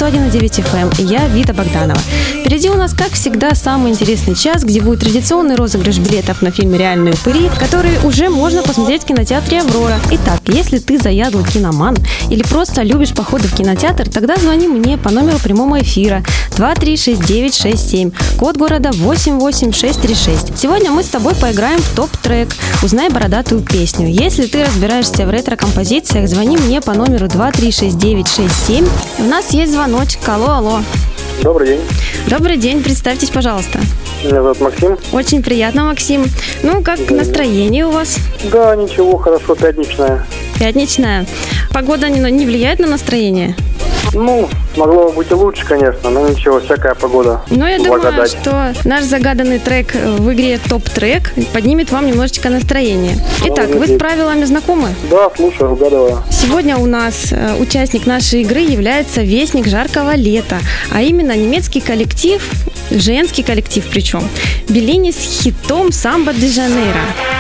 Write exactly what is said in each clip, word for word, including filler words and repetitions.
сто один и девять эф эм, и я, Вита Богданова. Впереди у нас, как всегда, самый интересный час, где будет традиционный розыгрыш билетов на фильм «Реальные упыри», который уже можно посмотреть в кинотеатре «Аврора». Итак, если ты заядлый киноман или просто любишь походы в кинотеатр, тогда звони мне по номеру прямого эфира два три шесть девять шесть семь, код города восемь восемь шесть три шесть. Сегодня мы с тобой поиграем в топ-трек «Узнай бородатую песню». Если ты разбираешься в ретро-композициях, звони мне по номеру два три шесть девять шесть семь. У нас есть звоночек. Алло, алло. Добрый день. Добрый день, представьтесь, пожалуйста. Меня зовут Максим. Очень приятно, Максим. Ну, как да, настроение у вас? Да, ничего, хорошо, пятничное. Пятничное. Погода не, не влияет на настроение? Ну, могло бы быть и лучше, конечно, но ничего, всякая погода. Ну, я думаю, что наш загаданный трек в игре «Топ-трек» поднимет вам немножечко настроение. Итак, вы с правилами знакомы? Да, слушаю, угадываю. Сегодня у нас участник нашей игры является вестник жаркого лета, а именно немецкий коллектив, женский коллектив причем, Беллини с хитом «Самбо де Жанейро».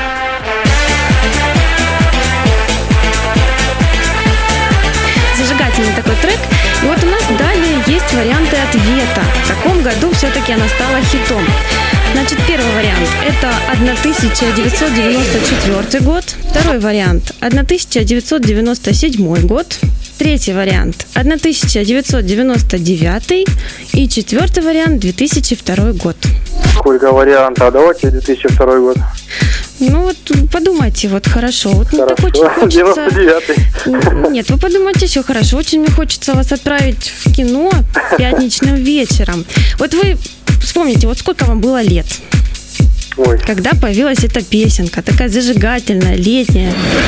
Зажигательный такой трек. И вот у нас далее есть варианты ответа. В каком году все-таки она стала хитом? Значит, первый вариант – это тысяча девятьсот девяносто четвёртый год. Второй вариант – тысяча девятьсот девяносто седьмой год. Третий вариант – тысяча девятьсот девяносто девятый. И четвертый вариант – две тысячи второй год. Сколько вариантов? Давайте две тысячи второй год. Ну вот подумайте, вот хорошо. Вот мне так очень хочется... девяносто девятый. Нет, вы подумайте еще хорошо. Очень мне хочется вас отправить в кино пятничным вечером. Вот вы вспомните, вот сколько вам было лет? Ой. Когда появилась эта песенка, такая зажигательная, летняя.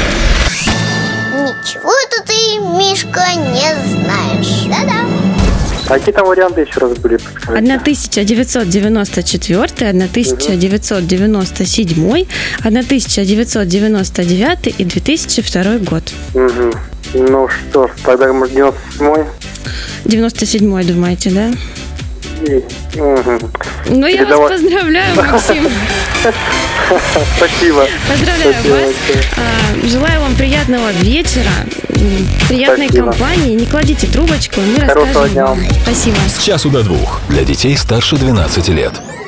Ничего это ты, Мишка, не знаешь. Да-да. А какие там варианты еще раз были? тысяча девятьсот девяносто четвёртый, тысяча девятьсот девяносто седьмой, тысяча девятьсот девяносто девятый и две тысячи второй год. Угу. Ну что ж, тогда может девяносто седьмой? девяносто седьмой, думаете, да? Угу. Ну, я вас поздравляю, Максим. Спасибо. Поздравляю вас. Желаю вам приятного вечера, приятной компании. Не кладите трубочку, мы расскажем вам. Спасибо. С часу до двух. Для детей старше двенадцати лет.